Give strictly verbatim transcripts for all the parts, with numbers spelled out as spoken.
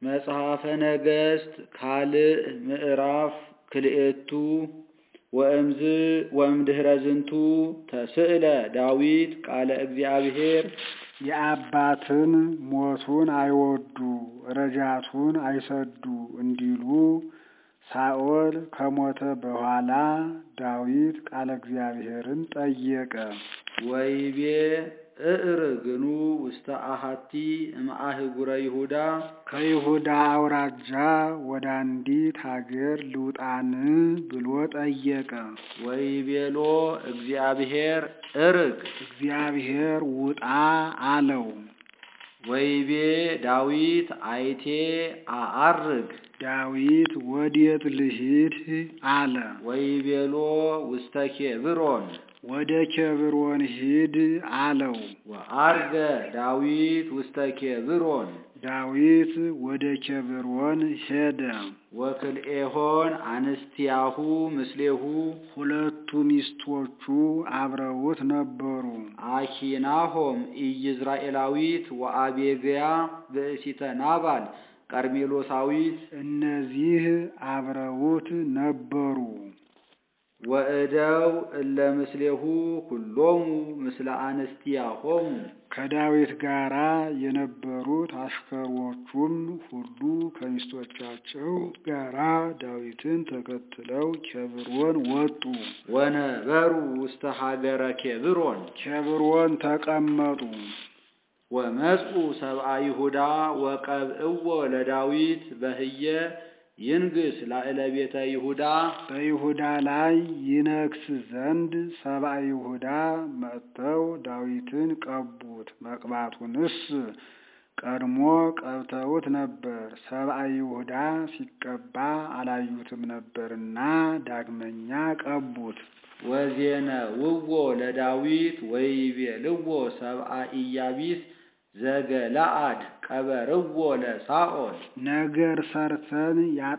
መጽሐፈ ነገሥት ካልዕ ምዕራፍ ክልኤቱ ወእምዝ ወእምድኅረ ዝንቱ ተስእለ ዳዊት ቃለ እግዚአብሔር የአባትን ሞቱን አይወዱ ረጃቱን አይሰዱ እንዲሉ ሳኦል ከሞተ በኋላ ዳዊት ቃለ እግዚአብሔርን ጠየቀ። ወይቤ እዕርግኑ ውስተ አሐቲ እምአህጉረ ይሁዳ ከይሁዳ አውራጃ ወደ አንዲት ሀገር ልውጣን ብሎ ጠየቀ። ወይቤሎ እግዚአብሔር እርግ እግዚአብሔር ውጣ አለው። ወይቤ ዳዊት አይቴ አአርግ ዳዊት ወዴት ልሂድ አለ። ወይቤሎ ውስተ ኬብሮን ወደ ኬብሮን ሂድ አለው። ወአርገ ዳዊት ውስተ ኬብሮን ዳዊት ወደ ኬብሮን ሄደ። ወክልኤሆን አንስቲያሁ ምስሌሁ ሁለቱ ሚስቶቹ አብረውት ነበሩ። አኪናሆም ኢይዝራኤላዊት ወአቤግያ ብእሲተ ናባል ቀርሜሎሳዊት እነዚህ አብረውት ነበሩ። ወእደው እለ ምስሌሁ ኩሎሙ ምስለ አንስቲያሆሙ ከዳዊት ጋራ የነበሩት አሽከሮቹም ሁሉ ከሚስቶቻቸው ጋራ ዳዊትን ተከትለው ኬብሮን ወጡ። ወነበሩ ውስተ ሀገረ ኬብሮን ኬብሮን ተቀመጡ። ወመጽኡ ሰብአ ይሁዳ ወቀብእዎ ለዳዊት በህየ ይንግስ ላዕለ ቤተ ይሁዳ በይሁዳ ላይ ይነግስ ዘንድ ሰብአ ይሁዳ መጥተው ዳዊትን ቀቡት። መቅባቱንስ ቀድሞ ቀብተውት ነበር። ሰብአ ይሁዳ ሲቀባ አላዩትም ነበርና ዳግመኛ ቀቡት። ወዜነውዎ ለዳዊት ወይቤልዎ ሰብአ ኢያቢስ ዘገለአድ ቀበርዎ ለሳኦል ነገር ሰርተን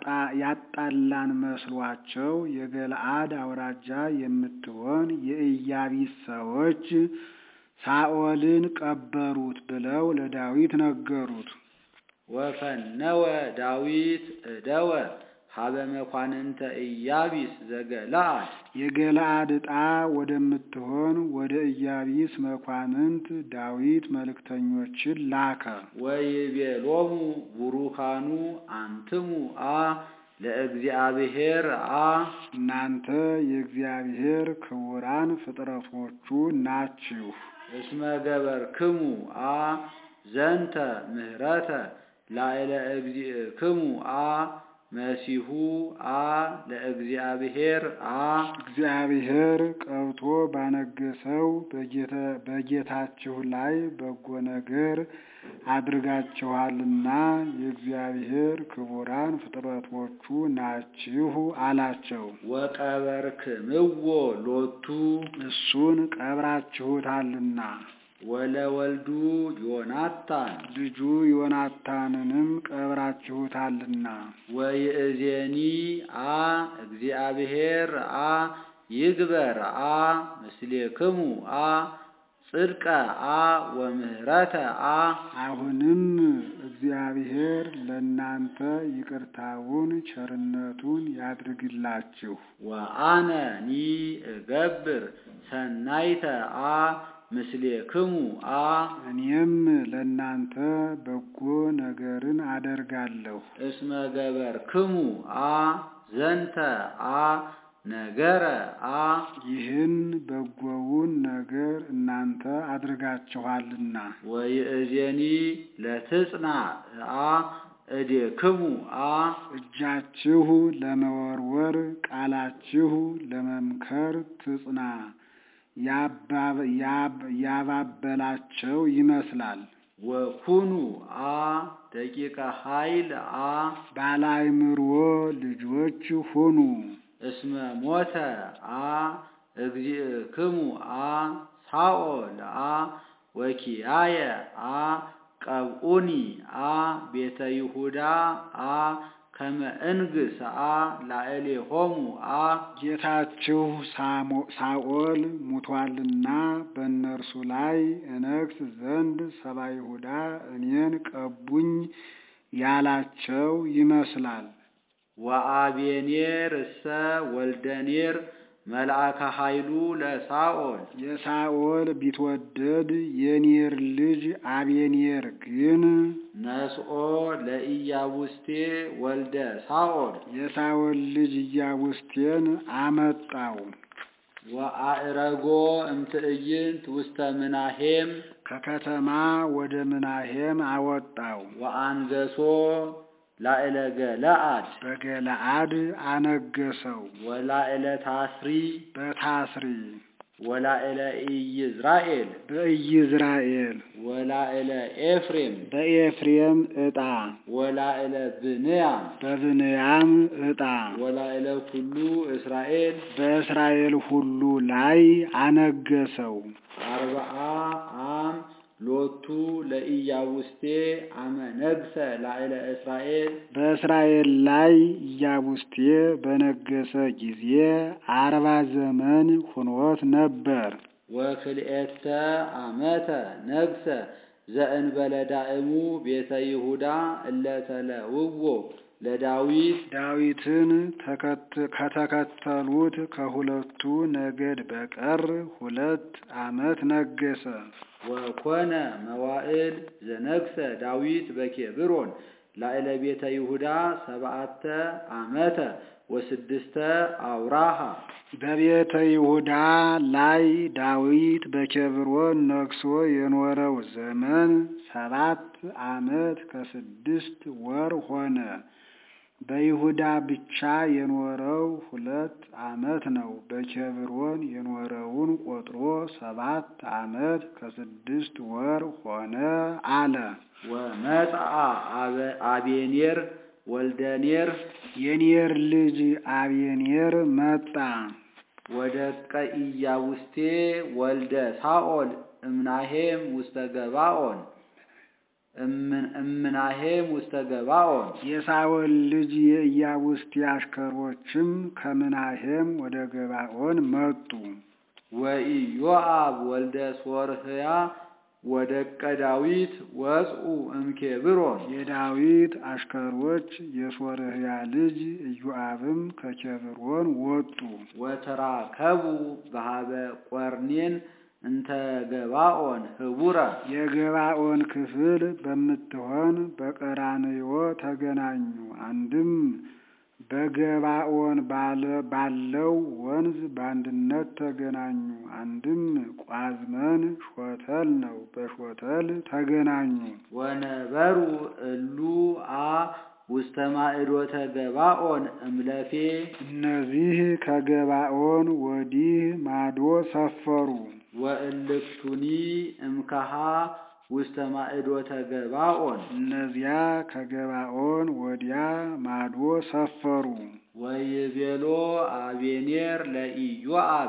ያጣላን መስሏቸው የገለአድ አውራጃ የምትሆን የኢያቢስ ሰዎች ሳኦልን ቀበሩት ብለው ለዳዊት ነገሩት። ወፈነወ ዳዊት እደወ ሀበ መኳንንተ ኢያቢስ ዘገለአድ የገለአድ ዕጣ ወደምትሆን ወደ ኢያቢስ መኳንንት ዳዊት መልእክተኞችን ላከ። ወይቤሎሙ ቡሩካኑ አንትሙ አ ለእግዚአብሔር አ እናንተ የእግዚአብሔር ክቡራን ፍጥረቶቹ ናችሁ። እስመ ገበርክሙ አ ዘንተ ምህረተ ላዕለ እግዚእክሙ አ መሲሁ አ ለእግዚአብሔር አ እግዚአብሔር ቀብቶ ባነገሰው በጌታችሁ ላይ በጎ ነገር አድርጋችኋልና የእግዚአብሔር ክቡራን ፍጥረቶቹ ናችሁ አላቸው። ወቀበርክምዎ ሎቱ እሱን ቀብራችሁታልና ወለወልዱ ዮናታን ልጁ ዮናታንንም ቀብራችሁታልና ወይእዜኒ አ እግዚአብሔር አ ይግበር አ ምስሌክሙ አ ጽድቀ አ ወምህረተ አ አሁንም እግዚአብሔር ለእናንተ ይቅርታውን ቸርነቱን ያድርግላችሁ። ወአነ ኒ እገብር ሰናይተ አ ምስሌክሙ አ እኔም ለእናንተ በጎ ነገርን አደርጋለሁ። እስመ ገበርክሙ አ ዘንተ አ ነገረ አ ይህን በጎውን ነገር እናንተ አድርጋችኋልና ወይእዜኒ ለትጽና አ እዴክሙ አ እጃችሁ ለመወርወር ቃላችሁ ለመምከር ትጽና ያባበላቸው ይመስላል። ወኩኑ አ ደቂቀ ኃይል አ ባላይምሮ ልጆች ሁኑ። እስመ ሞተ አ እግዚእክሙ አ ሳኦል አ ወኪያየ አ ቀብኡኒ አ ቤተ ይሁዳ አ ከመ እንግሥ አ ላዕሌሆሙ አ ጌታችሁ ሳኦል ሙቷልና በእነርሱ ላይ እነግሥ ዘንድ ሰብአ ይሁዳ እኔን ቀቡኝ ያላቸው ይመስላል። ወአቤኔር እሰ ወልደ ኔር መልአከ ኃይሉ ለሳኦል የሳኦል ቢትወደድ የኔር ልጅ አቤኔር ግን ነስኦ ለኢያቡስቴ ወልደ ሳኦል የሳኦል ልጅ ኢያቡስቴን አመጣው። ወአዕረጎ እምትዕይንት ውስተ ምናሄም ከከተማ ወደ ምናሄም አወጣው። ወአንገሶ ላዕለ ገለአድ በገለአድ አነገሰው። ወላዕለ ታስሪ በታስሪ ወላዕለ ኢይዝራኤል በኢይዝራኤል ወላዕለ ኤፍሬም በኤፍሬም ዕጣ ወላዕለ ብንያም በብንያም ዕጣ ወላዕለ ኩሉ እስራኤል በእስራኤል ሁሉ ላይ አነገሰው። አርብዓ አም ሎቱ ለኢያቡስቴ አመ ነግሰ ላዕለ እስራኤል በእስራኤል ላይ ኢያቡስቴ በነገሰ ጊዜ አርባ ዘመን ሆኖት ነበር። ወክልኤተ አመተ ነግሰ ዘእንበለ ዳእሙ ቤተ ይሁዳ እለተለውዎ ለዳዊት ዳዊትን ከተከተሉት ከሁለቱ ነገድ በቀር ሁለት ዓመት ነገሰ። ወኮነ መዋዕል ዘነግሰ ዳዊት በኬብሮን ላዕለ ቤተ ይሁዳ ሰብዓተ ዓመተ ወስድስተ አውራሃ በቤተ ይሁዳ ላይ ዳዊት በኬብሮን ነግሶ የኖረው ዘመን ሰባት ዓመት ከስድስት ወር ሆነ። በይሁዳ ብቻ የኖረው ሁለት ዓመት ነው። በኬብሮን የኖረውን ቆጥሮ ሰባት ዓመት ከስድስት ወር ሆነ አለ። ወመጽአ አቤኔር ወልደ ኔር የኔር ልጅ አቤኔር መጣ። ወደቀ ኢያቡስቴ ወልደ ሳኦል እምናሄም ውስተ ገባኦን እምናሄም ውስተ ገባኦን የሳኦል ልጅ የኢያቡስቴ አሽከሮችም ከምናሄም ወደ ገባኦን መጡ። ወኢዮአብ ወልደ ሶርህያ ወደቀ ዳዊት ወጽኡ እምኬብሮን የዳዊት አሽከሮች የሶርህያ ልጅ ኢዮአብም ከኬብሮን ወጡ። ወተራከቡ በሃበ ቆርኔን እንተ ገባኦን ህቡረ የገባኦን ክፍል በምትሆን በቀራንዮ ተገናኙ። አንድም በገባኦን ባለው ወንዝ በአንድነት ተገናኙ። አንድም ቋዝመን ሾተል ነው፣ በሾተል ተገናኙ። ወነበሩ እሉ አ ውስተ ማዕዶተ ገባኦን እምለፌ እነዚህ ከገባኦን ወዲህ ማዶ ሰፈሩ። ወእልክቱኒ እምከሃ ውስተ ማዕዶተ ገባኦን እነዚያ ከገባኦን ወዲያ ማዶ ሰፈሩ። ወይቤሎ አቤኔር ለኢዮአብ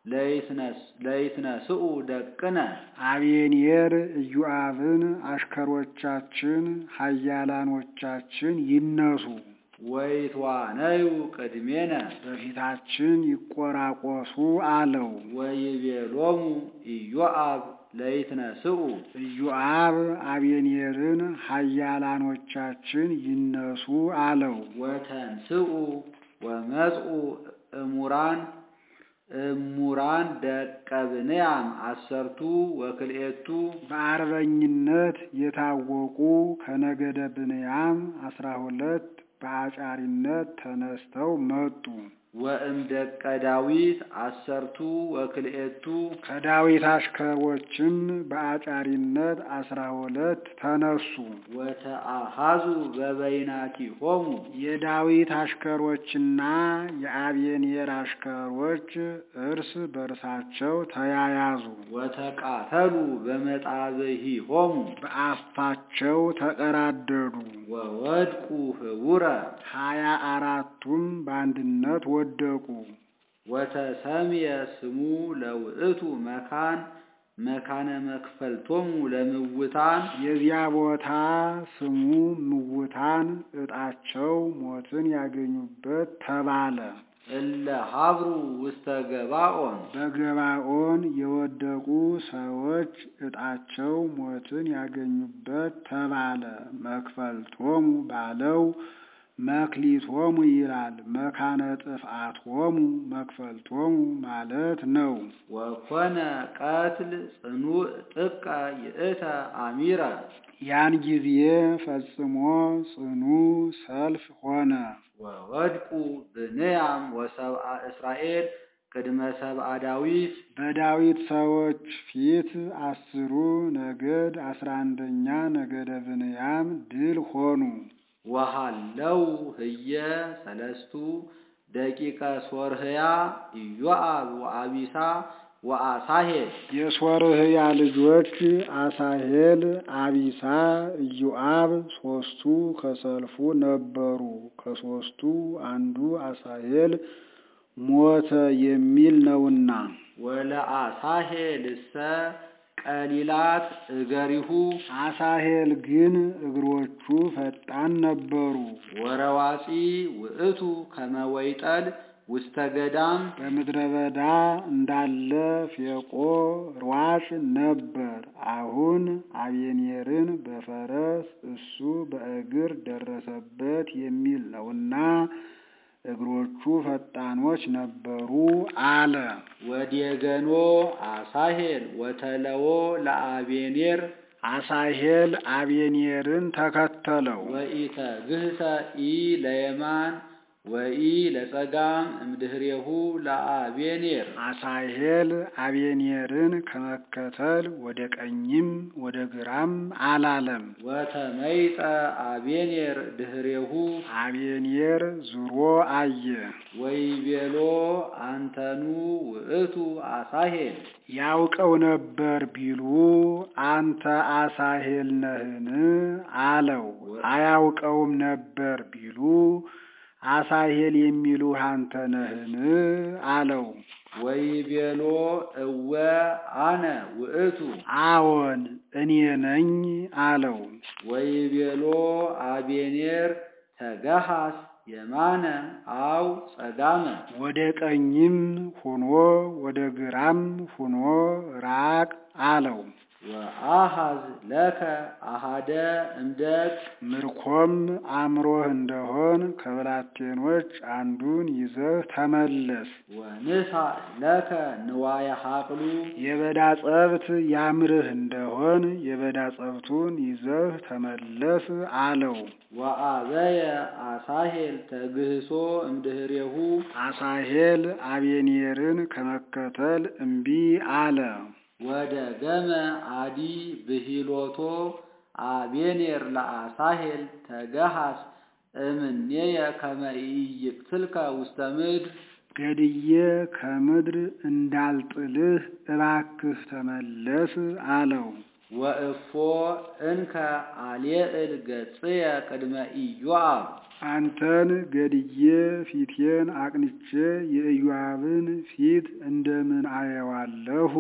ለይትነስኡ ደቅነ አቤኔር ኢዮአብን አሽከሮቻችን ኃያላኖቻችን ይነሱ ወይትዋነዩ ቅድሜነ በፊታችን ይቆራቆሱ አለው። ወይቤሎሙ ኢዮአብ ለይትነስኡ ኢዮአብ አቤኔርን ኃያላኖቻችን ይነሱ አለው። ወተንስኡ ወመጽኡ እሙራን እሙራን ደቀ ብንያም አሰርቱ ወክልኤቱ በአርበኝነት የታወቁ ከነገደ ብንያም አስራ ሁለት በአጫሪነት ተነስተው መጡ። ወእም ደቀ ዳዊት አሰርቱ ወክልኤቱ ከዳዊት አሽከሮችም በአጫሪነት አስራ ሁለት ተነሱ። ወተአሃዙ በበይናቲሆሙ የዳዊት አሽከሮችና የአቤኔር አሽከሮች እርስ በርሳቸው ተያያዙ። ወተቃተሉ በመጣብሂሆሙ በአፋቸው ተቀራደዱ። ወወድቁ ህቡረ ሀያ አራቱም በአንድነት ወደቁ። ወተሰምየ ስሙ ለውእቱ መካን መካነ መክፈልቶሙ ለምውታን የዚያ ቦታ ስሙ ምውታን ዕጣቸው ሞትን ያገኙበት ተባለ። እለ ሀብሩ ውስተ ገባኦን በገባኦን የወደቁ ሰዎች ዕጣቸው ሞትን ያገኙበት ተባለ። መክፈልቶሙ ባለው መክሊቶሙ ይላል። መካነ ጥፍአቶሙ መክፈልቶሙ ማለት ነው። ወኮነ ቀትል ጽኑዕ ጥቀ ይእተ አሚረ ያን ጊዜ ፈጽሞ ጽኑ ሰልፍ ሆነ። ወወድቁ ብንያም ወሰብአ እስራኤል ቅድመ ሰብአ ዳዊት በዳዊት ሰዎች ፊት አስሩ ነገድ አስራ አንደኛ ነገደ ብንያም ድል ሆኑ። ወሃለው ህየ ሰለስቱ ደቂቀ ሶርህያ ኢዮአብ ወአቢሳ ወአሳሄል የሶርህያ ልጆች አሳሄል፣ አቢሳ፣ ኢዮአብ ሶስቱ ከሰልፉ ነበሩ። ከሶስቱ አንዱ አሳሄል ሞተ የሚል ነውና። ወለአሳሄልሰ ቀሊላት እገሪሁ አሳሄል ግን እግሮቹ ፈጣን ነበሩ። ወረዋፂ ውእቱ ከመ ወይጠል ውስተ ገዳም በምድረ በዳ እንዳለ ፌቆ ሯጭ ነበር። አሁን አቤኔርን በፈረስ እሱ በእግር ደረሰበት የሚል ነውና እግሮቹ ፈጣኖች ነበሩ አለ። ወዴገኖ አሳሄል ወተለዎ ለአቤኔር አሳሄል አቤኔርን ተከተለው። ወኢተግህሰ ኢ ለየማን ወኢ ለጸጋም እምድህሬሁ ለአቤኔር አሳሄል አቤኔርን ከመከተል ወደ ቀኝም ወደ ግራም አላለም። ወተመይጠ አቤኔር ድህሬሁ አቤኔር ዙሮ አየ። ወይቤሎ አንተኑ ውእቱ አሳሄል ያውቀው ነበር ቢሉ አንተ አሳሄል ነህን አለው። አያውቀውም ነበር ቢሉ አሳሄል የሚሉ አንተ ነህን አለው። ወይቤሎ እወ አነ ውእቱ አዎን እኔ ነኝ አለው። ወይቤሎ አቤኔር ተገሃስ የማነ አው ጸጋመ ወደ ቀኝም ሁኖ ወደ ግራም ሁኖ ራቅ አለው። ወአሃዝ ለከ አሃደ እምደቅ ምርኮም አምሮህ እንደሆን ከብላቴኖች አንዱን ይዘህ ተመለስ። ወንሳ ለከ ንዋየ ሀቅሉ የበዳ ጸብት ያምርህ እንደሆን የበዳ ጸብቱን ይዘህ ተመለስ አለው። ወአበየ አሳሄል ተግህሶ እምድህሬሁ አሳሄል አቤኔርን ከመከተል እምቢ አለ። ወደ ገመ አዲ ብሂሎቶ አቤኔር ለአሳሄል ተገሃስ እምኔየ ከመ ኢይቅትልከ ውስተ ምድር ገድዬ ከምድር እንዳልጥልህ እባክህ ተመለስ አለው። ወእፎ እንከ አልየእል ገጽየ ቅድመ ኢዮአብ አንተን ገድዬ ፊቴን አቅንቼ የኢዮአብን ፊት እንደምን አየዋለሁ?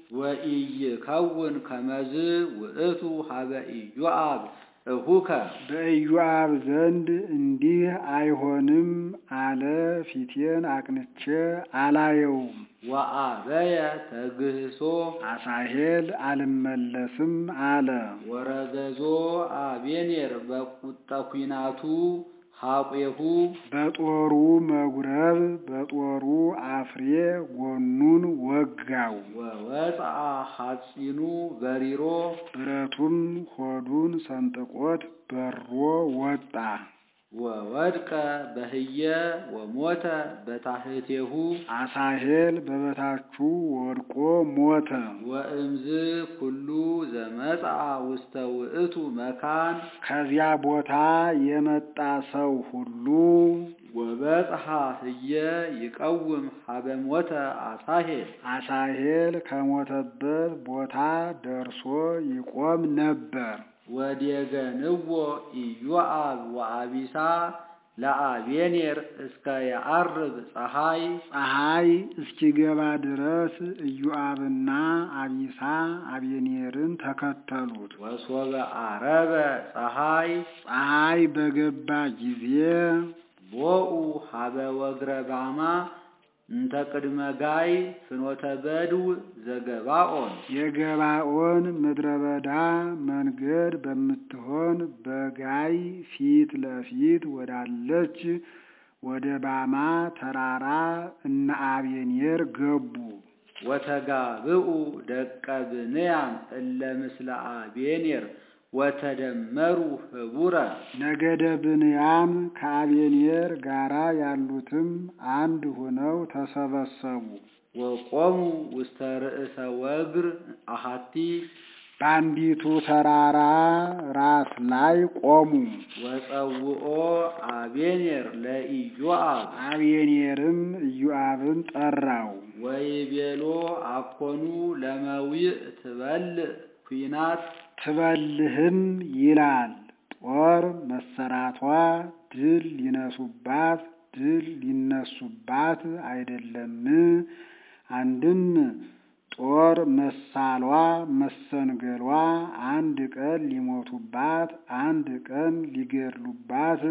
ወኢይከውን ከመዝ ውእቱ ሀበ ኢዮአብ እሁከ በኢዮአብ ዘንድ እንዲህ አይሆንም አለ። ፊቴን አቅንቼ አላየውም። ወአበየ ተግህሶ አሳሄል አልመለስም አለ። ወረገዞ አቤኔር በቁጠ ኩናቱ ሀቄሁ በጦሩ መጉረብ በጦሩ አፍሬ ጎኑን ወጋው። ወወፅአ ሐጺኑ በሪሮ ብረቱም ሆዱን ሰንጥቆት በሮ ወጣ። ወወድቀ በህየ ወሞተ በታህቴሁ አሳሄል በበታቹ ወድቆ ሞተ። ወእምዝ ኩሉ ዘመጽአ ውስተ ውእቱ መካን ከዚያ ቦታ የመጣ ሰው ሁሉ ወበጽሐ ህየ ይቀውም ሀበ ሞተ አሳሄል አሳሄል ከሞተበት ቦታ ደርሶ ይቆም ነበር። ወዴገንዎ ኢዮአብ ወአቢሳ ለአቤኔር እስከ የዐርብ ፀሐይ ፀሐይ እስኪገባ ድረስ ኢዮአብና አቢሳ አቤኔርን ተከተሉት። ወሶበ ዐረበ ፀሐይ ፀሐይ በገባ ጊዜ ቦኡ ሀበ ወግረ ባማ እንተ ቅድመ ጋይ ፍኖተ በድው ዘገባኦን የገባኦን ምድረ በዳ መንገድ በምትሆን በጋይ ፊት ለፊት ወዳለች ወደ ባማ ተራራ እነ አቤኔር ገቡ። ወተጋብኡ ደቀ ብንያም እለ ምስለ አቤኔር ወተደመሩ ህቡረ ነገደ ብንያም ከአቤኔር ጋራ ያሉትም አንድ ሆነው ተሰበሰቡ። ወቆሙ ውስተ ርእሰ ወግር አሐቲ በአንዲቱ ተራራ ራስ ላይ ቆሙ። ወጸውኦ አቤኔር ለኢዮአብ አቤኔርም ኢዮአብን ጠራው። ወይቤሎ አኮኑ ለመዊእ ትበልዕ ኩናት ትበልህም ይላል ጦር መሰራቷ ድል ሊነሱባት ድል ሊነሱባት አይደለም። አንድም ጦር መሳሏ መሰንገሏ አንድ ቀን ሊሞቱባት አንድ ቀን ሊገድሉባት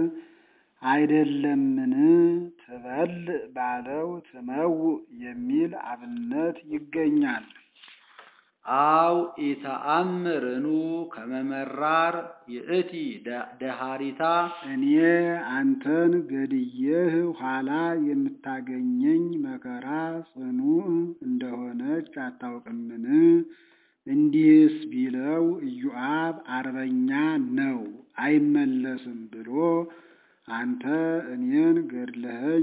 አይደለምን? ትበልዕ ባለው ትመው የሚል አብነት ይገኛል። አው ኢተአምርኑ ከመመራር ይእቲ ደሃሪታ እኔ አንተን ገድየህ ኋላ የምታገኘኝ መከራ ጽኑ እንደሆነች አታውቅምን? እንዲህስ ቢለው ኢዮአብ አርበኛ ነው አይመለስም ብሎ አንተ እኔን ገድለኸኝ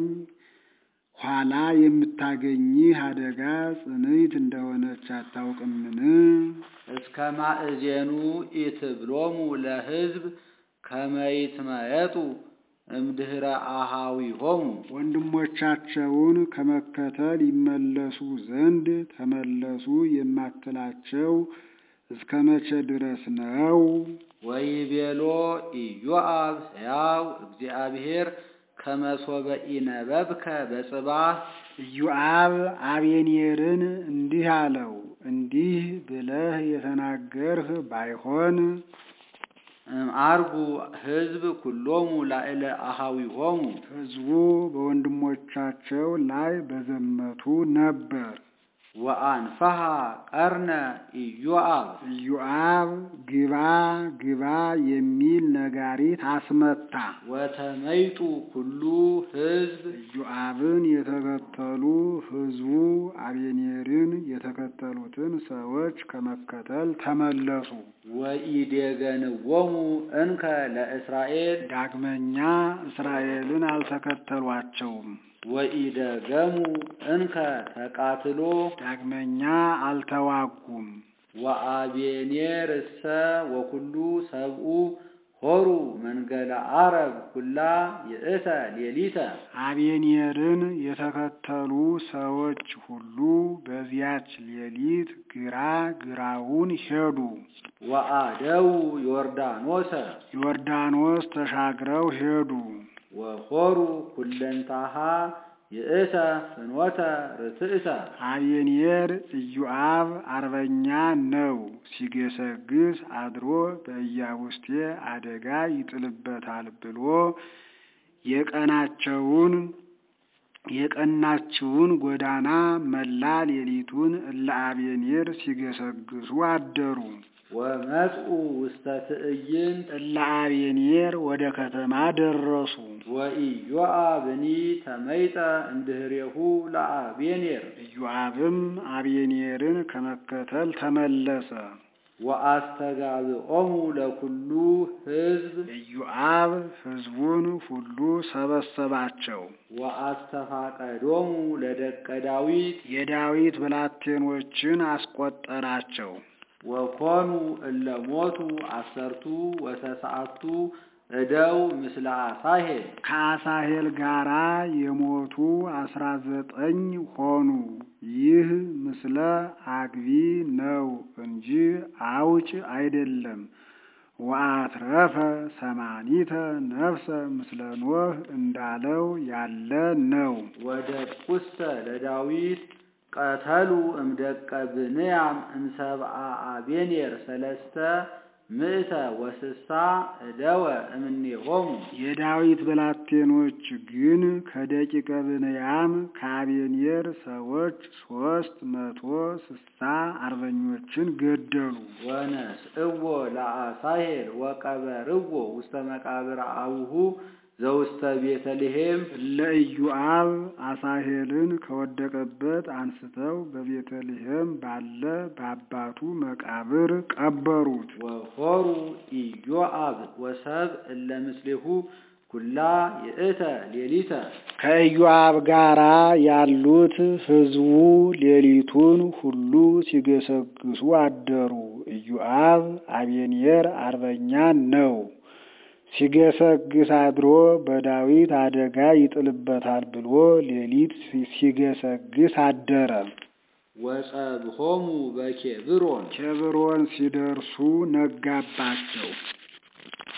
ኋላ የምታገኝህ አደጋ ጽንዕት እንደሆነች አታውቅምን? እስከ ማእዜኑ ኢትብሎሙ ለሕዝብ ከመ ይትመየጡ እምድኅረ አኀዊሆሙ ወንድሞቻቸውን ከመከተል ይመለሱ ዘንድ ተመለሱ የማትላቸው እስከ መቼ ድረስ ነው? ወይቤሎ ኢዮአብ ሕያው እግዚአብሔር ከመ ሶበ ኢነበብከ በጽባሕ ኢዮአብ አቤኔርን እንዲህ አለው፣ እንዲህ ብለህ የተናገርህ ባይሆን አርጉ ሕዝብ ኩሎሙ ላዕለ አኀዊሆሙ ሕዝቡ በወንድሞቻቸው ላይ በዘመቱ ነበር። ወአንፈሐ ቀርነ ኢዮአብ ኢዮአብ ግባ ግባ የሚል ነጋሪት አስመታ። ወተመይጡ ኩሉ ሕዝብ ኢዮአብን የተከተሉ ሕዝቡ አቤኔርን የተከተሉትን ሰዎች ከመከተል ተመለሱ። ወኢዴገንዎሙ እንከ ለእስራኤል ዳግመኛ እስራኤልን አልተከተሏቸውም። ወኢደገሙ እንከ ተቃትሎ ዳግመኛ አልተዋጉም። ወአቤኔር እሰ ወኩሉ ሰብኡ ሆሩ መንገለ አረብ ኩላ ይእተ ሌሊተ አቤኔርን የተከተሉ ሰዎች ሁሉ በዚያች ሌሊት ግራ ግራውን ሄዱ። ወአደው ዮርዳኖሰ ዮርዳኖስ ተሻግረው ሄዱ። ወሆሩ ኩለንታሃ ይእተ ፍኖተ ርትዕተ አቤኔር ኢዮአብ አርበኛ ነው፣ ሲገሰግስ አድሮ በኢያቡስቴ አደጋ ይጥልበታል ብሎ የቀናቸውን የቀናችውን ጎዳና መላ ሌሊቱን እለ አቤኔር ሲገሰግሱ አደሩ። ወመጽኡ ውስተ ትዕይንት እለ አቤኔር ወደ ከተማ ደረሱ። ወኢዮአብኒ ተመይጠ እምድኅሬሁ ለአቤኔር ኢዮአብም አቤኔርን ከመከተል ተመለሰ። ወአስተጋብኦሙ ለኩሉ ሕዝብ ኢዮአብ ሕዝቡን ሁሉ ሰበሰባቸው። ወአስተፋቀዶሙ ለደቀ ዳዊት የዳዊት ብላቴኖችን አስቆጠራቸው። ወኮኑ እለ ሞቱ አሰርቱ ወተስዓቱ እደው ምስለ አሳሄል ከአሳሄል ጋራ የሞቱ አስራ ዘጠኝ ሆኑ። ይህ ምስለ አግቢ ነው እንጂ አውጭ አይደለም። ወአትረፈ ሰማኒተ ነፍሰ ምስለ ኖህ እንዳለው ያለ ነው። ወደ ቁስተ ለዳዊት ቀተሉ እምደቀ ብንያም እምሰብአ አቤኔር ሰለስተ ምእተ ወስሳ እደወ እምኔሆሙ የዳዊት ብላቴኖች ግን ከደቂቀ ብንያም ከአቤኔር ሰዎች ሶስት መቶ ስሳ አርበኞችን ገደሉ። ወነስእዎ ለአሳሄል ወቀበርዎ ውስተ መቃብር አቡሁ ዘውስተ ቤተልሔም ለኢዮአብ አሳሄልን ከወደቀበት አንስተው በቤተልሔም ባለ በአባቱ መቃብር ቀበሩት። ወሆሩ ኢዮአብ ወሰብ እለ ምስሌሁ ኩላ ይእተ ሌሊተ ከኢዮአብ ጋራ ያሉት ሕዝቡ ሌሊቱን ሁሉ ሲገሰግሱ አደሩ። ኢዮአብ አቤኔር አርበኛ ነው። ሲገሰግስ አድሮ በዳዊት አደጋ ይጥልበታል ብሎ ሌሊት ሲገሰግስ አደረ። ወጸብሖሙ በኬብሮን ኬብሮን ሲደርሱ ነጋባቸው።